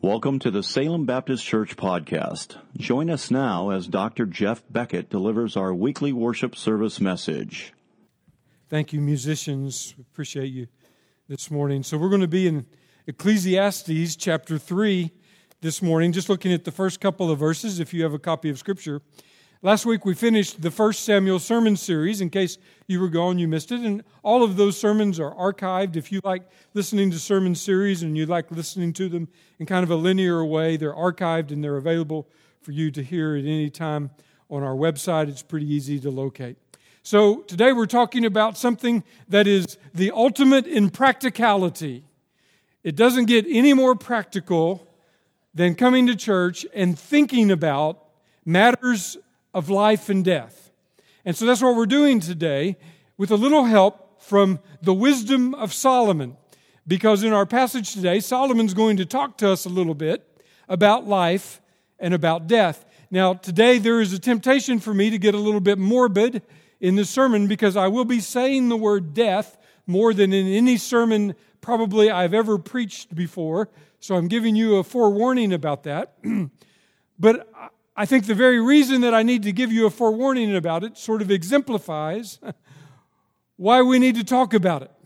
Welcome to the Salem Baptist Church podcast. Join us now as Dr. Jeff Beckett delivers our weekly worship service message. Thank you, musicians. Appreciate you this morning. So we're going to be in Ecclesiastes chapter 3 this morning, just looking at the first couple of verses if you have a copy of Scripture. Last week we finished the 1 Samuel sermon series. In case you were gone, you missed it. And all of those sermons are archived. If you like listening to sermon series and you like listening to them in kind of a linear way, they're archived and they're available for you to hear at any time on our website. It's pretty easy to locate. So today we're talking about something that is the ultimate in practicality. It doesn't get any more practical than coming to church and thinking about matters of life and death. And so that's what we're doing today with a little help from the wisdom of Solomon. Because in our passage today, Solomon's going to talk to us a little bit about life and about death. Now, today there is a temptation for me to get a little bit morbid in the sermon because I will be saying the word death more than in any sermon probably I've ever preached before. So I'm giving you a forewarning about that. But I think the very reason that I need to give you a forewarning about it sort of exemplifies why we need to talk about it.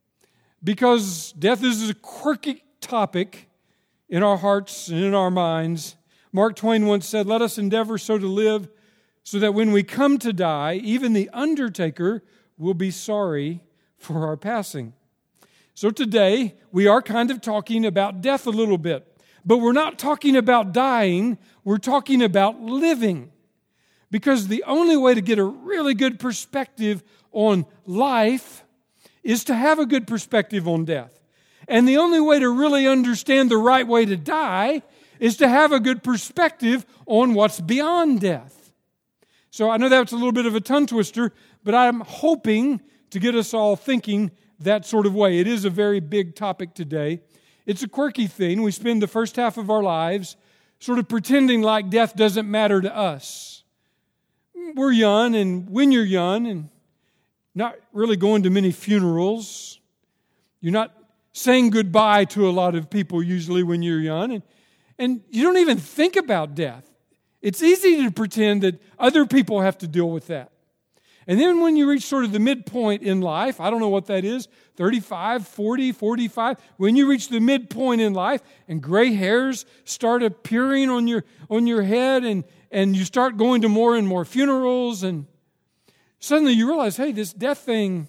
Because death is a quirky topic in our hearts and in our minds. Mark Twain once said, "Let us endeavor so to live so that when we come to die, even the undertaker will be sorry for our passing." So today, we are kind of talking about death a little bit. But we're not talking about dying, we're talking about living. Because the only way to get a really good perspective on life is to have a good perspective on death. And the only way to really understand the right way to die is to have a good perspective on what's beyond death. So I know that's a little bit of a tongue twister, but I'm hoping to get us all thinking that sort of way. It is a very big topic today. It's a quirky thing. We spend the first half of our lives sort of pretending like death doesn't matter to us. We're young, and when you're young and not really going to many funerals, you're not saying goodbye to a lot of people usually when you're young, and you don't even think about death. It's easy to pretend that other people have to deal with that. And then when you reach sort of the midpoint in life, I don't know what that is, 35, 40, 45, when you reach the midpoint in life and gray hairs start appearing on your head and you start going to more and more funerals and suddenly you realize, hey, this death thing,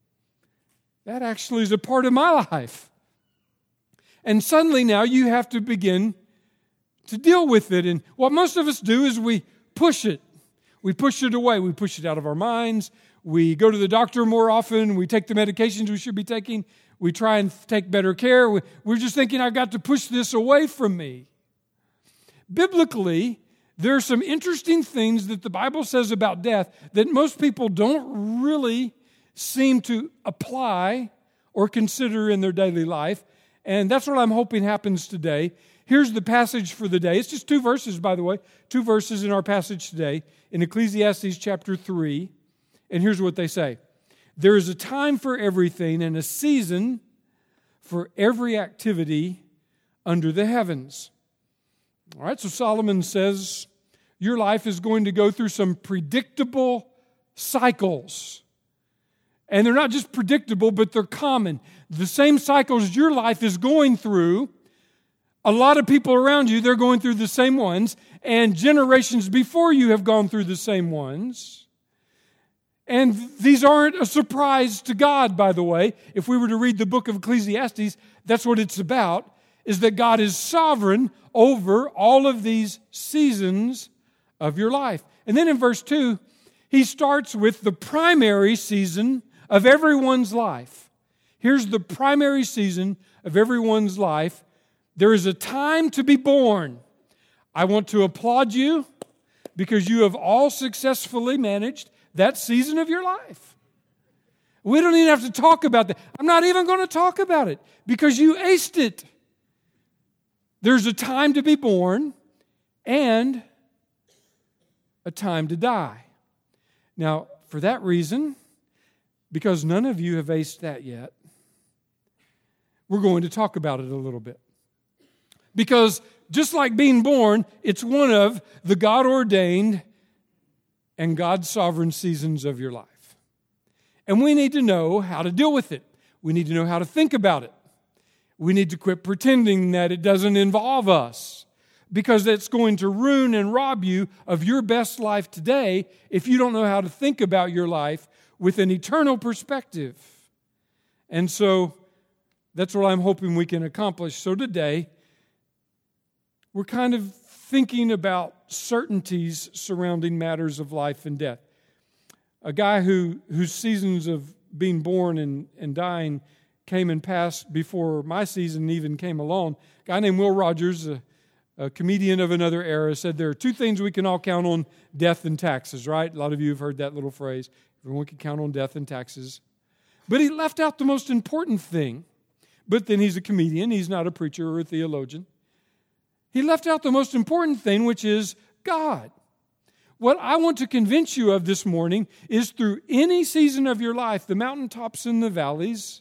that actually is a part of my life. And suddenly now you have to begin to deal with it. And what most of us do is we push it. We push it away. We push it out of our minds. We go to the doctor more often. We take the medications we should be taking. We try and take better care. We're just thinking, I've got to push this away from me. Biblically, there are some interesting things that the Bible says about death that most people don't really seem to apply or consider in their daily life. And that's what I'm hoping happens today. Here's the passage for the day. It's just 2 verses, by the way. 2 verses in our passage today in Ecclesiastes chapter 3. And here's what they say. There is a time for everything and a season for every activity under the heavens. All right, so Solomon says your life is going to go through some predictable cycles. And they're not just predictable, but they're common. The same cycles your life is going through, a lot of people around you, they're going through the same ones, and generations before you have gone through the same ones. And these aren't a surprise to God, by the way. If we were to read the book of Ecclesiastes, that's what it's about, is that God is sovereign over all of these seasons of your life. And then in verse 2, he starts with the primary season of everyone's life. Here's the primary season of everyone's life. There is a time to be born. I want to applaud you because you have all successfully managed that season of your life. We don't even have to talk about that. I'm not even going to talk about it because you aced it. There's a time to be born and a time to die. Now, for that reason, because none of you have aced that yet, we're going to talk about it a little bit. Because just like being born, it's one of the God-ordained and God-sovereign seasons of your life. And we need to know how to deal with it. We need to know how to think about it. We need to quit pretending that it doesn't involve us, because that's going to ruin and rob you of your best life today if you don't know how to think about your life with an eternal perspective. And so that's what I'm hoping we can accomplish. So today, we're kind of thinking about certainties surrounding matters of life and death. A guy whose seasons of being born and dying came and passed before my season even came along. A guy named Will Rogers, a comedian of another era, said there are two things we can all count on: death and taxes, right? A lot of you have heard that little phrase. Everyone can count on death and taxes. But he left out the most important thing. But then he's a comedian. He's not a preacher or a theologian. He left out the most important thing, which is God. What I want to convince you of this morning is through any season of your life, the mountaintops and the valleys,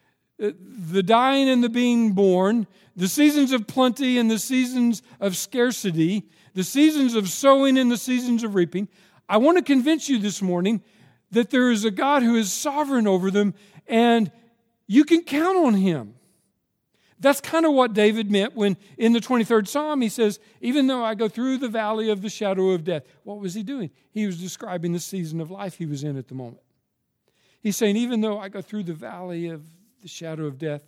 the dying and the being born, the seasons of plenty and the seasons of scarcity, the seasons of sowing and the seasons of reaping, I want to convince you this morning that there is a God who is sovereign over them, and you can count on Him. That's kind of what David meant when in the 23rd Psalm he says, even though I go through the valley of the shadow of death. What was he doing? He was describing the season of life he was in at the moment. He's saying, even though I go through the valley of the shadow of death,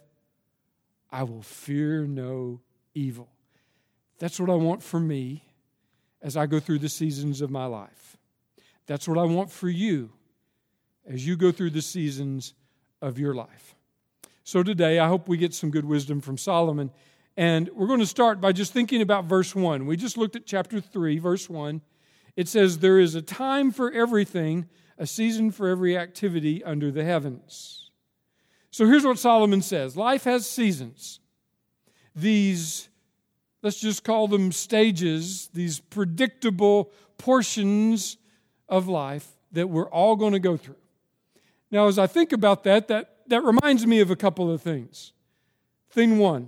I will fear no evil. That's what I want for me as I go through the seasons of my life. That's what I want for you as you go through the seasons of your life. So today, I hope we get some good wisdom from Solomon. And we're going to start by just thinking about verse 1. We just looked at chapter 3, verse 1. It says, there is a time for everything, a season for every activity under the heavens. So here's what Solomon says. Life has seasons. These, let's just call them stages, these predictable portions of life that we're all going to go through. Now, as I think about that reminds me of a couple of things. Thing one,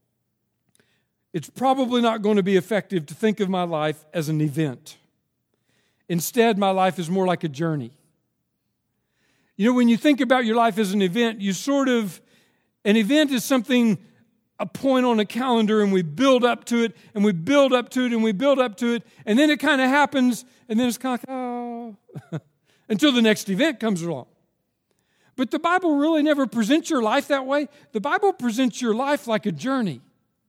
it's probably not going to be effective to think of my life as an event. Instead, my life is more like a journey. You know, when you think about your life as an event, an event is something, a point on a calendar, and we build up to it, and we build up to it, and we build up to it, and then it kind of happens, and then it's kind of like, oh, until the next event comes along. But the Bible really never presents your life that way. The Bible presents your life like a journey.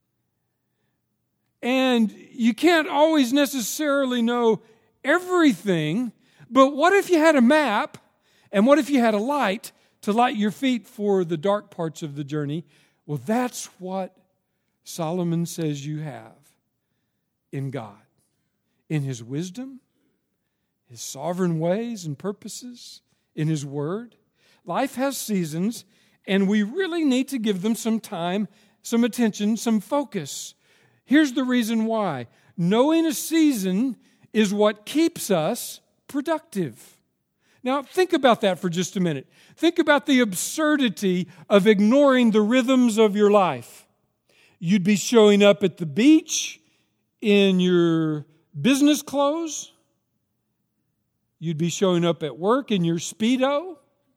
And you can't always necessarily know everything, but what if you had a map, and what if you had a light to light your feet for the dark parts of the journey? Well, that's what Solomon says you have in God. In His wisdom, His sovereign ways and purposes, in His Word. Life has seasons, and we really need to give them some time, some attention, some focus. Here's the reason why. Knowing a season is what keeps us productive. Now, think about that for just a minute. Think about the absurdity of ignoring the rhythms of your life. You'd be showing up at the beach in your business clothes. You'd be showing up at work in your Speedo.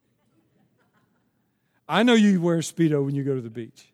I know you wear a Speedo when you go to the beach.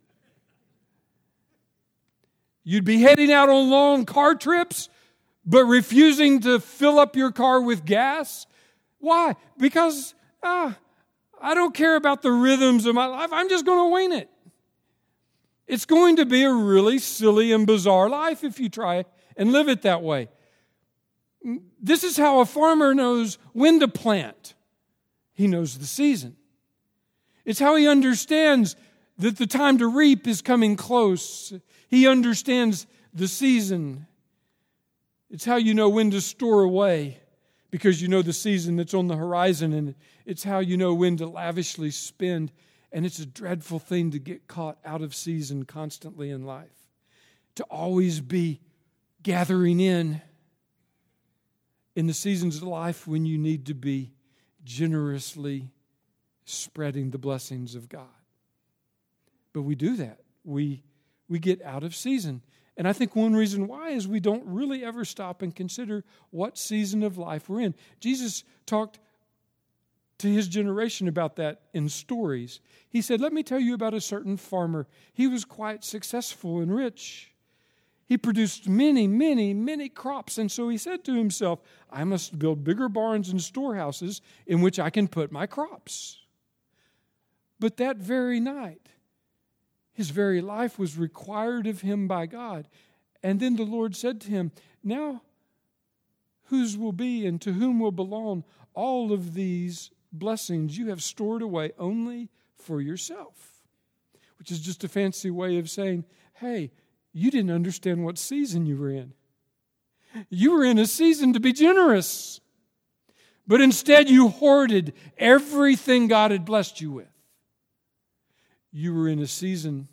You'd be heading out on long car trips, but refusing to fill up your car with gas. Why? Because I don't care about the rhythms of my life. I'm just going to wing it. It's going to be a really silly and bizarre life if you try and live it that way. This is how a farmer knows when to plant. He knows the season. It's how he understands that the time to reap is coming close. He understands the season. It's how you know when to store away, because you know the season that's on the horizon, and it's how you know when to lavishly spend. And it's a dreadful thing to get caught out of season constantly in life. To always be gathering in the seasons of life when you need to be generously spreading the blessings of God. But we do that. We we get out of season. And I think one reason why is we don't really ever stop and consider what season of life we're in. Jesus talked to his generation about that in stories. He said, let me tell you about a certain farmer. He was quite successful and rich. He produced many, many, many crops. And so he said to himself, I must build bigger barns and storehouses in which I can put my crops. But that very night, his very life was required of him by God. And then the Lord said to him, now whose will be and to whom will belong all of these blessings you have stored away only for yourself? Which is just a fancy way of saying, hey, you didn't understand what season you were in. You were in a season to be generous. But instead you hoarded everything God had blessed you with. You were in a season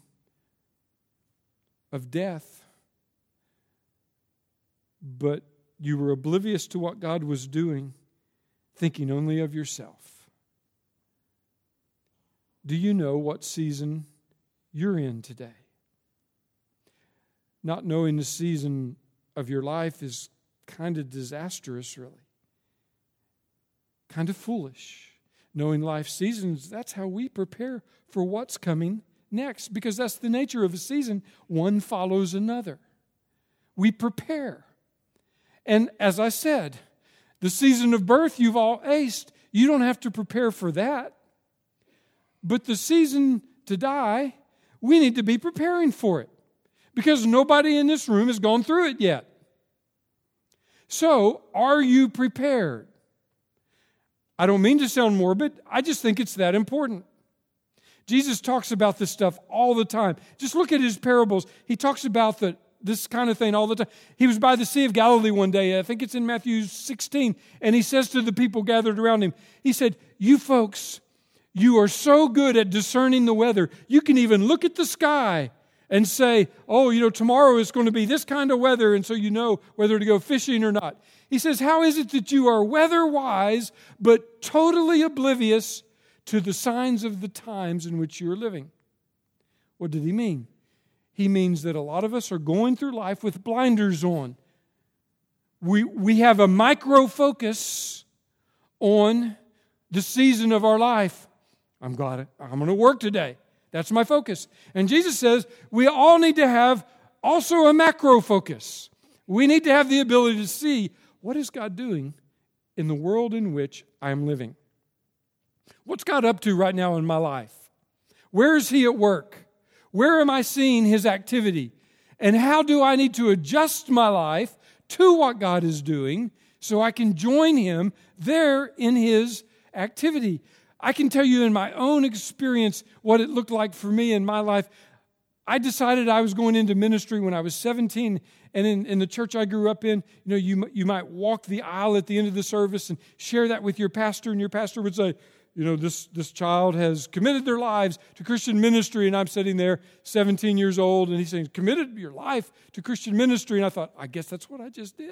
of death, but you were oblivious to what God was doing, thinking only of yourself. Do you know what season you're in today? Not knowing the season of your life is kind of disastrous, really. Kind of foolish. Knowing life seasons, that's how we prepare for what's coming next, because that's the nature of a season. One follows another. We prepare. And as I said, the season of birth you've all aced. You don't have to prepare for that. But the season to die, we need to be preparing for it, because nobody in this room has gone through it yet. So, are you prepared? I don't mean to sound morbid. I just think it's that important. Jesus talks about this stuff all the time. Just look at his parables. He talks about this kind of thing all the time. He was by the Sea of Galilee one day. I think it's in Matthew 16. And he says to the people gathered around him, he said, you folks, you are so good at discerning the weather. You can even look at the sky and say, oh, tomorrow is going to be this kind of weather, and so you know whether to go fishing or not. He says, how is it that you are weather-wise but totally oblivious to the signs of the times in which you're living? What did he mean? He means that a lot of us are going through life with blinders on. We have a micro-focus on the season of our life. I'm going to work today. That's my focus. And Jesus says we all need to have also a macro focus. We need to have the ability to see, what is God doing in the world in which I'm living? What's God up to right now in my life? Where is He at work? Where am I seeing His activity? And how do I need to adjust my life to what God is doing so I can join Him there in His activity? I can tell you in my own experience what it looked like for me in my life. I decided I was going into ministry when I was 17, and in the church I grew up in, you might walk the aisle at the end of the service and share that with your pastor, and your pastor would say, this child has committed their lives to Christian ministry, and I'm sitting there, 17 years old, and he's saying, committed your life to Christian ministry, and I thought, I guess that's what I just did.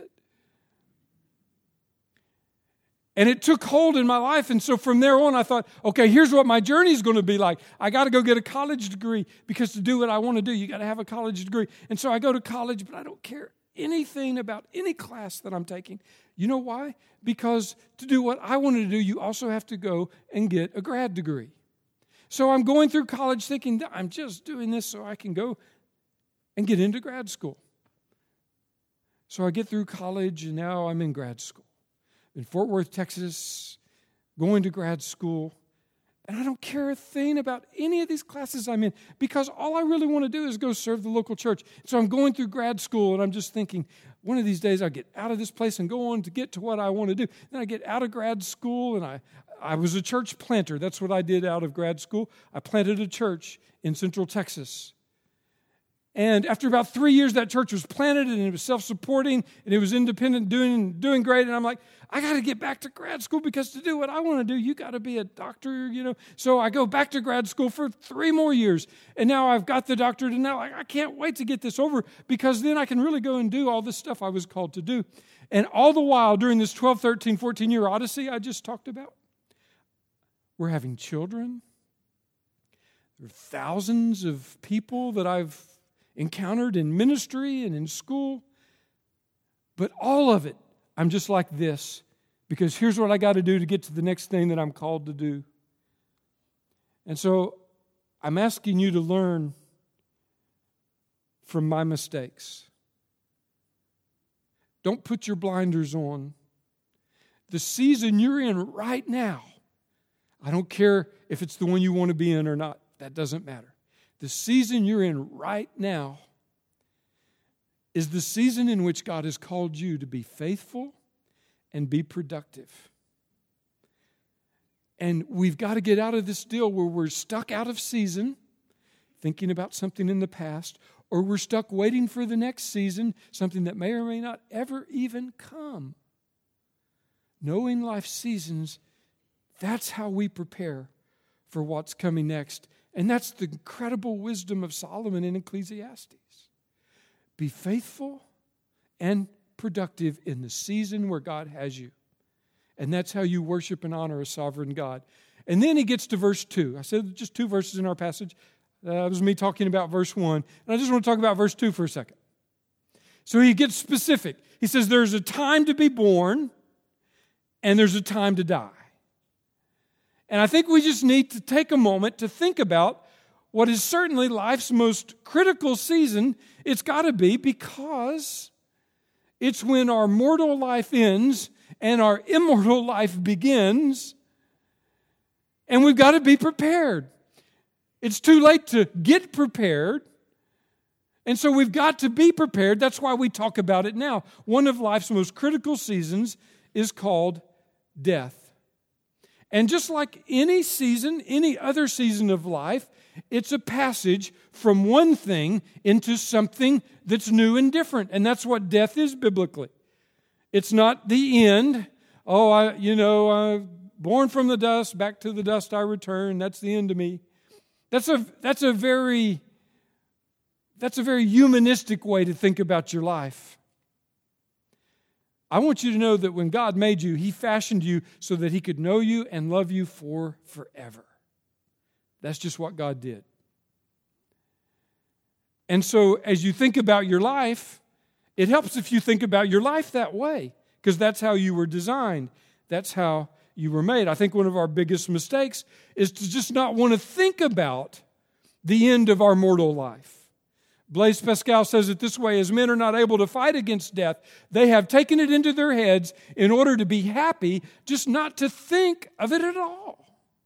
And it took hold in my life. And so from there on, I thought, okay, here's what my journey is going to be like. I got to go get a college degree, because to do what I want to do, you got to have a college degree. And so I go to college, but I don't care anything about any class that I'm taking. You know why? Because to do what I wanted to do, you also have to go and get a grad degree. So I'm going through college thinking, I'm just doing this so I can go and get into grad school. So I get through college, and now I'm in grad school in Fort Worth, Texas, going to grad school. And I don't care a thing about any of these classes I'm in, because all I really want to do is go serve the local church. So I'm going through grad school, and I'm just thinking, one of these days I'll get out of this place and go on to get to what I want to do. Then I get out of grad school, and I was a church planter. That's what I did out of grad school. I planted a church in Central Texas. And after about 3 years, that church was planted, and it was self-supporting, and it was independent, doing great. And I'm like, I got to get back to grad school, because to do what I want to do, you got to be a doctor, So I go back to grad school for 3 more years. And now I've got the doctorate, and now I can't wait to get this over, because then I can really go and do all this stuff I was called to do. And all the while, during this 12, 13, 14-year odyssey I just talked about, we're having children. There are thousands of people that I've encountered in ministry and in school. But all of it, I'm just like this, because here's what I got to do to get to the next thing that I'm called to do. And so I'm asking you to learn from my mistakes. Don't put your blinders on. The season you're in right now, I don't care if it's the one you want to be in or not. That doesn't matter. The season you're in right now is the season in which God has called you to be faithful and be productive. And we've got to get out of this deal where we're stuck out of season, thinking about something in the past, or we're stuck waiting for the next season, something that may or may not ever even come. Knowing life's seasons, that's how we prepare for what's coming next. And that's the incredible wisdom of Solomon in Ecclesiastes. Be faithful and productive in the season where God has you. And that's how you worship and honor a sovereign God. And then he gets to verse 2. I said just 2 verses in our passage. That was me talking about verse 1. And I just want to talk about verse 2 for a second. So he gets specific. He says there's a time to be born and there's a time to die. And I think we just need to take a moment to think about what is certainly life's most critical season. It's got to be, because it's when our mortal life ends and our immortal life begins, and we've got to be prepared. It's too late to get prepared, and so we've got to be prepared. That's why we talk about it now. One of life's most critical seasons is called death. And just like any season, any other season of life, it's a passage from one thing into something that's new and different. And that's what death is biblically. It's not the end. Born from the dust, back to the dust I return. That's the end of me. That's a very humanistic way to think about your life. I want you to know that when God made you, He fashioned you so that He could know you and love you for forever. That's just what God did. And so as you think about your life, it helps if you think about your life that way, because that's how you were designed. That's how you were made. I think one of our biggest mistakes is to just not want to think about the end of our mortal life. Blaise Pascal says it this way: as men are not able to fight against death, they have taken it into their heads in order to be happy, just not to think of it at all.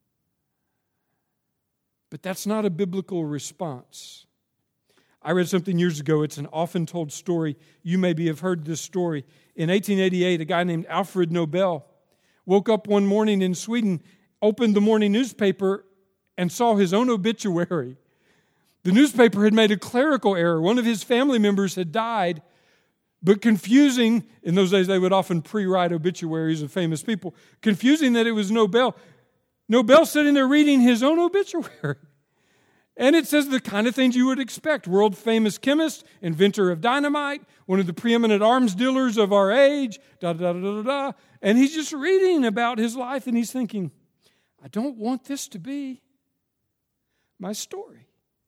But that's not a biblical response. I read something years ago. It's an often told story. You maybe have heard this story. In 1888, a guy named Alfred Nobel woke up one morning in Sweden, opened the morning newspaper, and saw his own obituary. The newspaper had made a clerical error. One of his family members had died, but confusing, in those days they would often pre-write obituaries of famous people, confusing that it was Nobel. Nobel sitting there reading his own obituary. And it says the kind of things you would expect. World-famous chemist, inventor of dynamite, one of the preeminent arms dealers of our age, da-da-da-da-da-da. And he's just reading about his life, and he's thinking, I don't want this to be my story.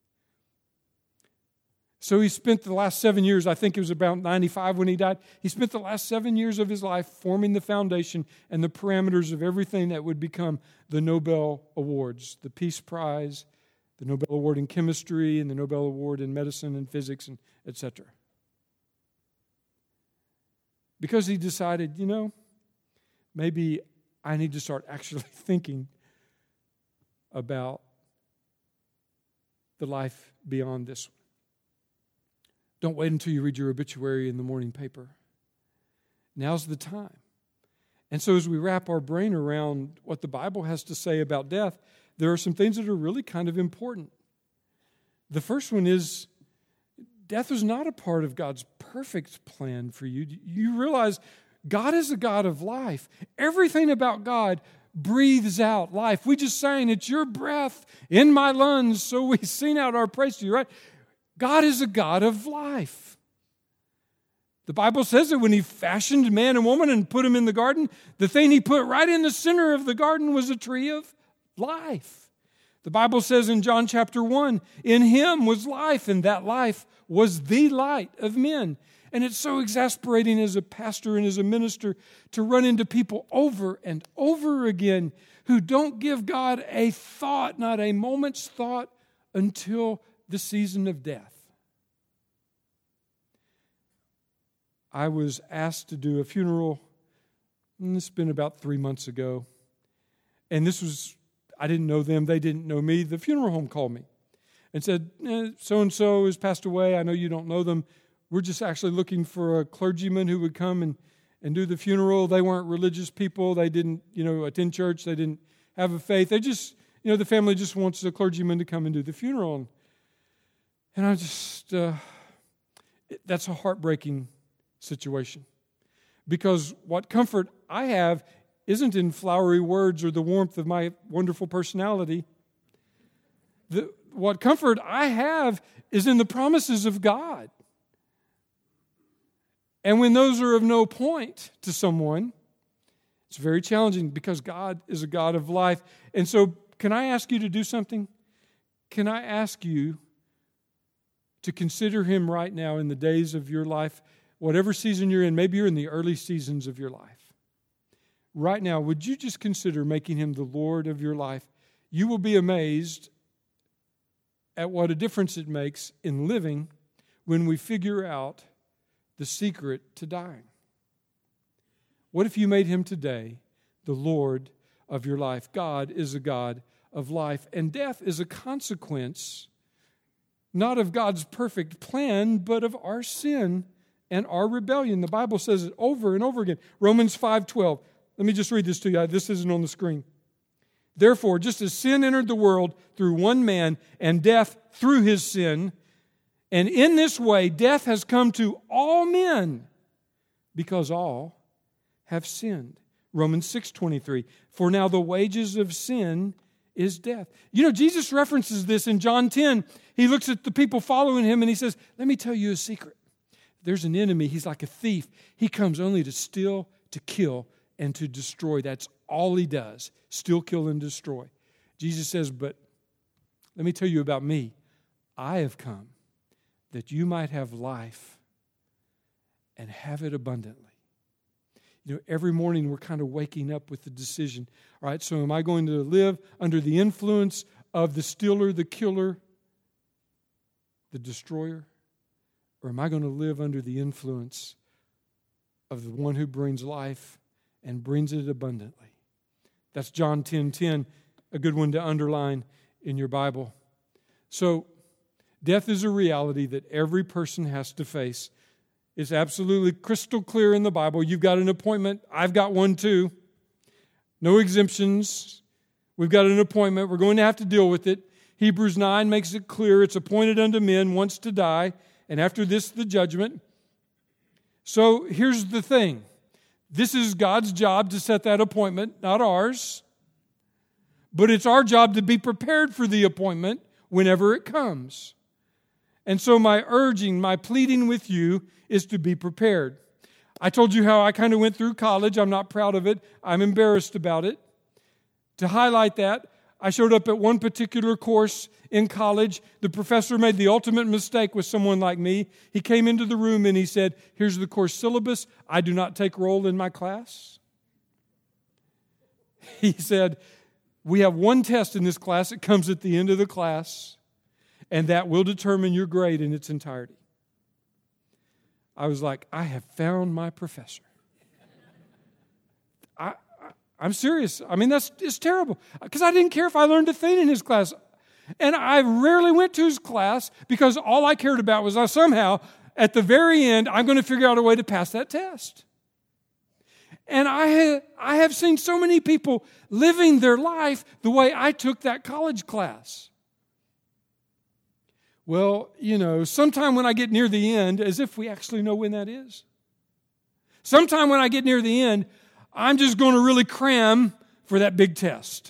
So he spent the last 7 years, I think it was about 95 when he died, he spent the last 7 years of his life forming the foundation and the parameters of everything that would become the Nobel Awards, the Peace Prize, the Nobel Award in Chemistry, and the Nobel Award in Medicine and Physics, and etc. Because he decided, maybe I need to start actually thinking about the life beyond this one. Don't wait until you read your obituary in the morning paper. Now's the time. And so as we wrap our brain around what the Bible has to say about death, there are some things that are really kind of important. The first one is death was not a part of God's perfect plan for you. You realize God is a God of life. Everything about God breathes out life. We just sang, it's your breath in my lungs, so we sing out our praise to you, right? God is a God of life. The Bible says that when He fashioned man and woman and put them in the garden, the thing He put right in the center of the garden was a tree of life. The Bible says in John chapter 1, in Him was life, and that life was the light of men. And it's so exasperating as a pastor and as a minister to run into people over and over again who don't give God a thought, not a moment's thought, until the season of death. I was asked to do a funeral, and it's been about 3 months ago. And I didn't know them, they didn't know me. The funeral home called me and said, so-and-so has passed away. I know you don't know them. We're just actually looking for a clergyman who would come and do the funeral. They weren't religious people. They didn't, attend church. They didn't have a faith. They just, the family just wants a clergyman to come and do the funeral. And I just, that's a heartbreaking situation. Because what comfort I have isn't in flowery words or the warmth of my wonderful personality. What comfort I have is in the promises of God. And when those are of no point to someone, it's very challenging because God is a God of life. And so, can I ask you to do something? Can I ask you to consider Him right now in the days of your life, whatever season you're in? Maybe you're in the early seasons of your life. Right now, would you just consider making Him the Lord of your life? You will be amazed at what a difference it makes in living when we figure out the secret to dying. What if you made Him today the Lord of your life? God is a God of life, and death is a consequence not of God's perfect plan, but of our sin and our rebellion. The Bible says it over and over again. Romans 5:12. Let me just read this to you. This isn't on the screen. Therefore, just as sin entered the world through one man, and death through his sin, and in this way death has come to all men, because all have sinned. Romans 6:23. For now the wages of sin is death. Jesus references this in John 10. He looks at the people following Him and He says, let me tell you a secret. There's an enemy. He's like a thief. He comes only to steal, to kill, and to destroy. That's all he does. Steal, kill, and destroy. Jesus says, but let me tell you about me. I have come that you might have life and have it abundantly. Every morning we're kind of waking up with the decision. All right, so am I going to live under the influence of the stealer, the killer, the destroyer? Or am I going to live under the influence of the one who brings life and brings it abundantly? That's John 10:10, a good one to underline in your Bible. So, death is a reality that every person has to face. It's absolutely crystal clear in the Bible. You've got an appointment. I've got one too. No exemptions. We've got an appointment. We're going to have to deal with it. Hebrews 9 makes it clear. It's appointed unto men once to die, and after this, the judgment. So here's the thing. This is God's job to set that appointment, not ours. But it's our job to be prepared for the appointment whenever it comes. And so my urging, my pleading with you is to be prepared. I told you how I kind of went through college. I'm not proud of it. I'm embarrassed about it. To highlight that, I showed up at one particular course in college. The professor made the ultimate mistake with someone like me. He came into the room and he said, here's the course syllabus. I do not take roll in my class. He said, we have one test in this class. It comes at the end of the class, and that will determine your grade in its entirety. I was like, I have found my professor. I'm serious. I mean, it's terrible. Because I didn't care if I learned a thing in his class. And I rarely went to his class because all I cared about was somehow, at the very end, I'm going to figure out a way to pass that test. And I have seen so many people living their life the way I took that college class. Well, sometime when I get near the end, as if we actually know when that is. Sometime when I get near the end, I'm just going to really cram for that big test.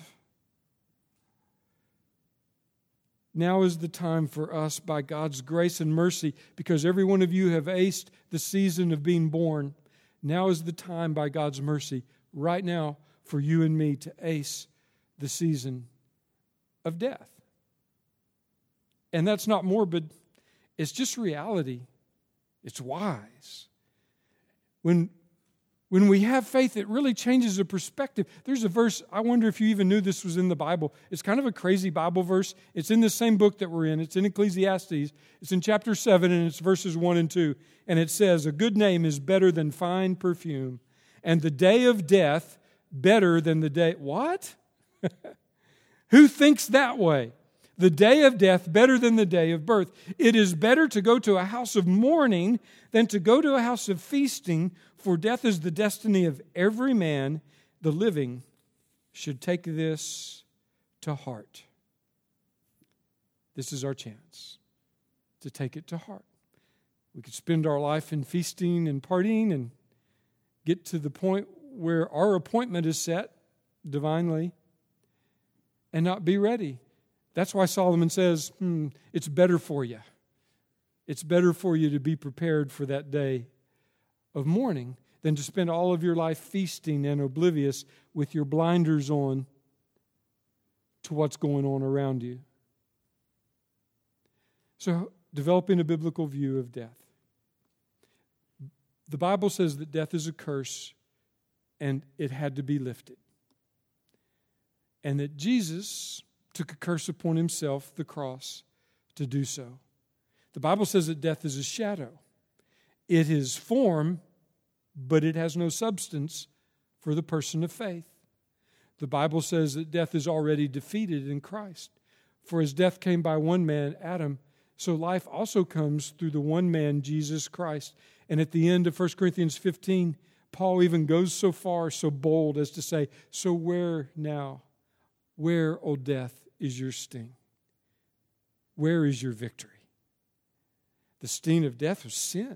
Now is the time for us, by God's grace and mercy, because every one of you have aced the season of being born. Now is the time, by God's mercy, right now, for you and me to ace the season of death. And that's not morbid. It's just reality. It's wise. When we have faith, it really changes the perspective. There's a verse, I wonder if you even knew this was in the Bible. It's kind of a crazy Bible verse. It's in the same book that we're in. It's in Ecclesiastes. It's in chapter 7, and it's verses 1 and 2. And it says, "A good name is better than fine perfume, and the day of death better than the day..." What? Who thinks that way? The day of death better than the day of birth. It is better to go to a house of mourning than to go to a house of feasting, for death is the destiny of every man. The living should take this to heart. This is our chance to take it to heart. We could spend our life in feasting and partying and get to the point where our appointment is set divinely and not be ready. That's why Solomon says, it's better for you. It's better for you to be prepared for that day of mourning than to spend all of your life feasting and oblivious with your blinders on to what's going on around you. So, developing a biblical view of death. The Bible says that death is a curse and it had to be lifted. And that Jesus took a curse upon himself, the cross, to do so. The Bible says that death is a shadow. It is form, but it has no substance for the person of faith. The Bible says that death is already defeated in Christ. For as death came by one man, Adam, so life also comes through the one man, Jesus Christ. And at the end of 1 Corinthians 15, Paul even goes so far, so bold as to say, "So where now? Where, O death, is your sting? Where is your victory?" The sting of death was sin.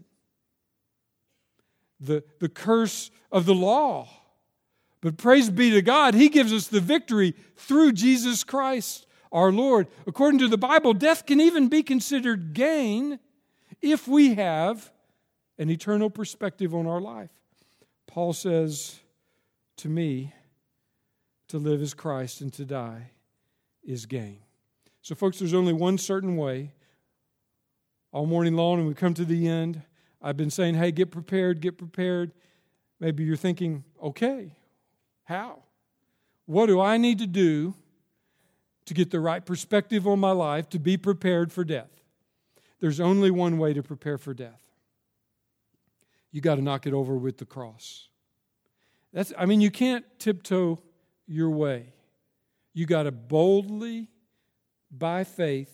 The curse of the law. But praise be to God, He gives us the victory through Jesus Christ, our Lord. According to the Bible, death can even be considered gain if we have an eternal perspective on our life. Paul says, "To me, to live is Christ, and to die is gain." So folks, there's only one certain way. All morning long, and we come to the end, I've been saying, hey, get prepared, get prepared. Maybe you're thinking, okay, how? What do I need to do to get the right perspective on my life to be prepared for death? There's only one way to prepare for death. You got to knock it over with the cross. You can't tiptoe your way. You got to boldly, by faith,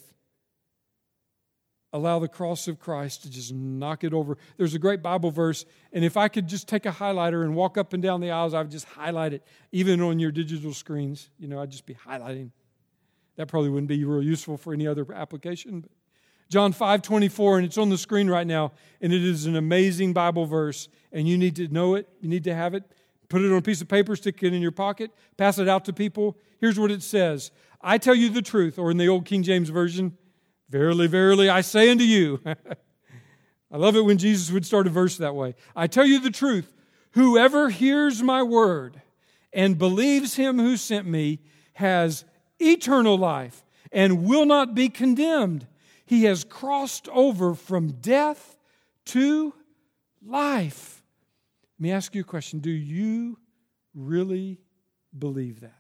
allow the cross of Christ to just knock it over. There's a great Bible verse, and if I could just take a highlighter and walk up and down the aisles, I would just highlight it, even on your digital screens. I'd just be highlighting. That probably wouldn't be real useful for any other application. But John 5:24, and it's on the screen right now, and it is an amazing Bible verse, and you need to know it. You need to have it. Put it on a piece of paper, stick it in your pocket, pass it out to people. Here's what it says. "I tell you the truth," or in the old King James Version, "Verily, verily, I say unto you." I love it when Jesus would start a verse that way. "I tell you the truth, whoever hears my word and believes him who sent me has eternal life and will not be condemned. He has crossed over from death to life." Let me ask you a question. Do you really believe that?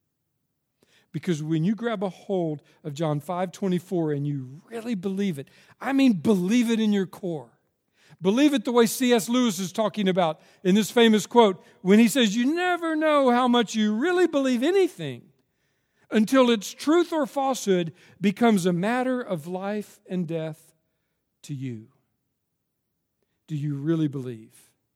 Because when you grab a hold of John 5:24 and you really believe it, believe it in your core. Believe it the way C.S. Lewis is talking about in this famous quote when he says, "You never know how much you really believe anything until its truth or falsehood becomes a matter of life and death to you." Do you really believe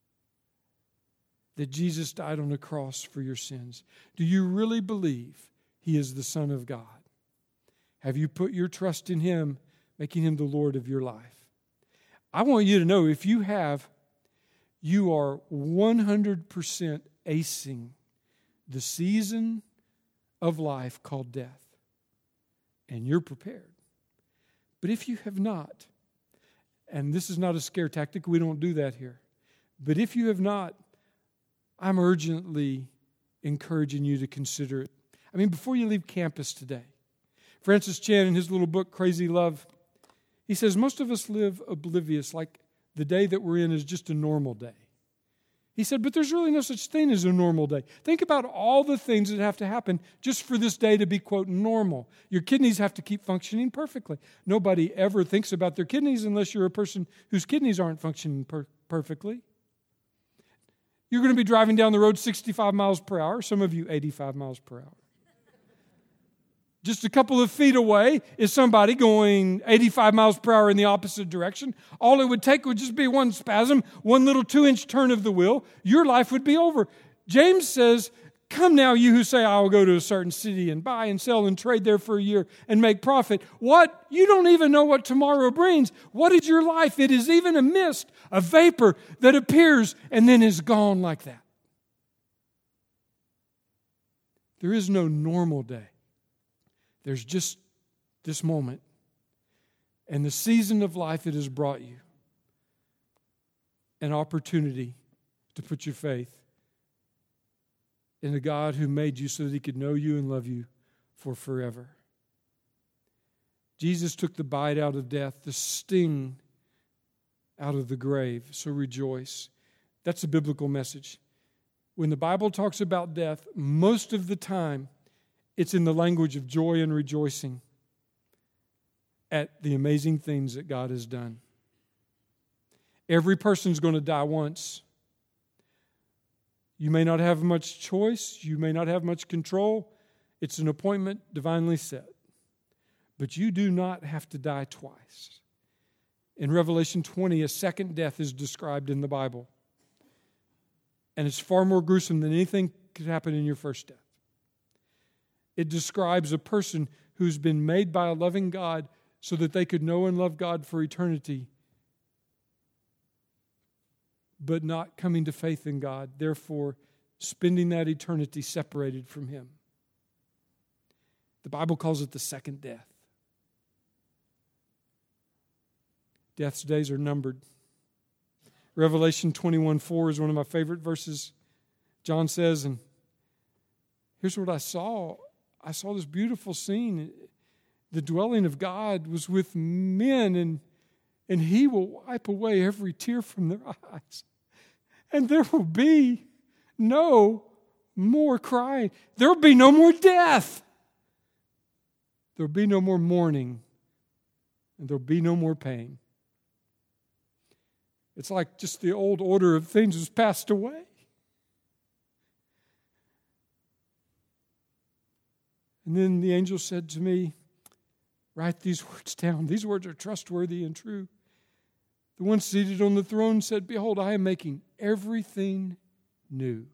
that Jesus died on the cross for your sins? Do you really believe He is the Son of God? Have you put your trust in Him, making Him the Lord of your life? I want you to know, if you have, you are 100% acing the season of life called death. And you're prepared. But if you have not, and this is not a scare tactic, we don't do that here. But if you have not, I'm urgently encouraging you to consider it. Before you leave campus today, Francis Chan, in his little book, Crazy Love, he says, most of us live oblivious, like the day that we're in is just a normal day. He said, but there's really no such thing as a normal day. Think about all the things that have to happen just for this day to be, quote, normal. Your kidneys have to keep functioning perfectly. Nobody ever thinks about their kidneys unless you're a person whose kidneys aren't functioning perfectly. You're going to be driving down the road 65 miles per hour, some of you 85 miles per hour. Just a couple of feet away is somebody going 85 miles per hour in the opposite direction. All it would take would just be one spasm, one little 2-inch turn of the wheel. Your life would be over. James says, come now, you who say, I will go to a certain city and buy and sell and trade there for a year and make profit. What? You don't even know what tomorrow brings. What is your life? It is even a mist, a vapor that appears and then is gone like that. There is no normal day. There's just this moment and the season of life it has brought you. An opportunity to put your faith in the God who made you so that He could know you and love you for forever. Jesus took the bite out of death, the sting out of the grave. So rejoice. That's a biblical message. When the Bible talks about death, most of the time, it's in the language of joy and rejoicing at the amazing things that God has done. Every person's going to die once. You may not have much choice. You may not have much control. It's an appointment divinely set. But you do not have to die twice. In Revelation 20, a second death is described in the Bible. And it's far more gruesome than anything could happen in your first death. It describes a person who's been made by a loving God so that they could know and love God for eternity, but not coming to faith in God, therefore spending that eternity separated from Him. The Bible calls it the second death. Death's days are numbered. Revelation 21:4 is one of my favorite verses. John says, and here's what I saw. I saw this beautiful scene. The dwelling of God was with men, and He will wipe away every tear from their eyes. And there will be no more crying. There will be no more death. There will be no more mourning. And there will be no more pain. It's like just the old order of things has passed away. And then the angel said to me, write these words down. These words are trustworthy and true. The one seated on the throne said, behold, I am making everything new.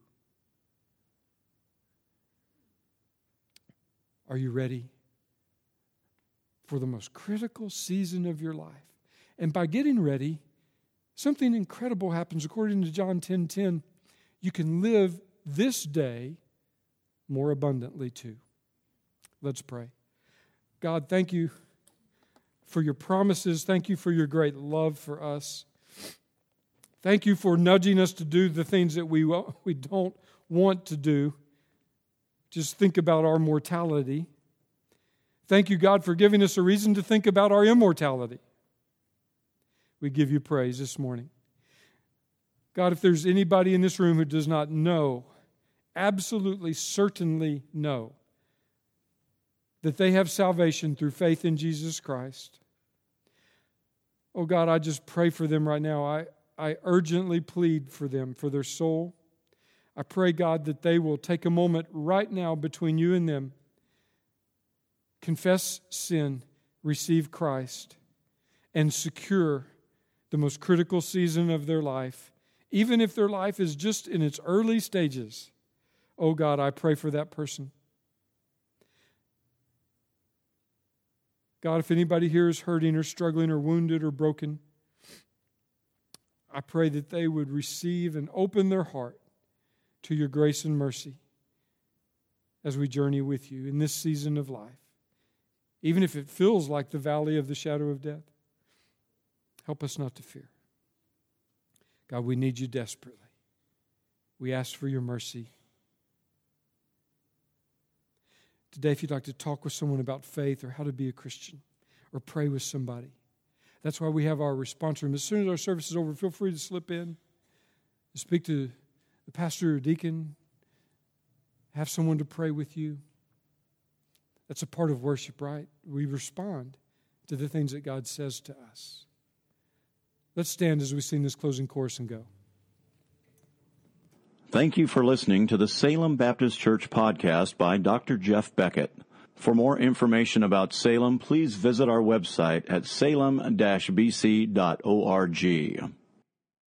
Are you ready for the most critical season of your life? And by getting ready, something incredible happens. According to John 10:10, you can live this day more abundantly too. Let's pray. God, thank you for your promises. Thank you for your great love for us. Thank you for nudging us to do the things that we don't want to do. Just think about our mortality. Thank you, God, for giving us a reason to think about our immortality. We give you praise this morning. God, if there's anybody in this room who does not know, absolutely, certainly know, that they have salvation through faith in Jesus Christ. Oh God, I just pray for them right now. I urgently plead for them, for their soul. I pray, God, that they will take a moment right now between you and them, confess sin, receive Christ, and secure the most critical season of their life, even if their life is just in its early stages. Oh God, I pray for that person. God, if anybody here is hurting or struggling or wounded or broken, I pray that they would receive and open their heart to your grace and mercy as we journey with you in this season of life. Even if it feels like the valley of the shadow of death, help us not to fear. God, we need you desperately. We ask for your mercy. today if you'd like to talk with someone about faith or how to be a Christian or pray with somebody. That's why we have our response room. As soon as our service is over, feel free to slip in, speak to the pastor or deacon, have someone to pray with you. That's a part of worship, right? We respond to the things that God says to us. Let's stand as we sing this closing chorus and go. Thank you for listening to the Salem Baptist Church podcast by Dr. Jeff Beckett. For more information about Salem, please visit our website at salem-bc.org.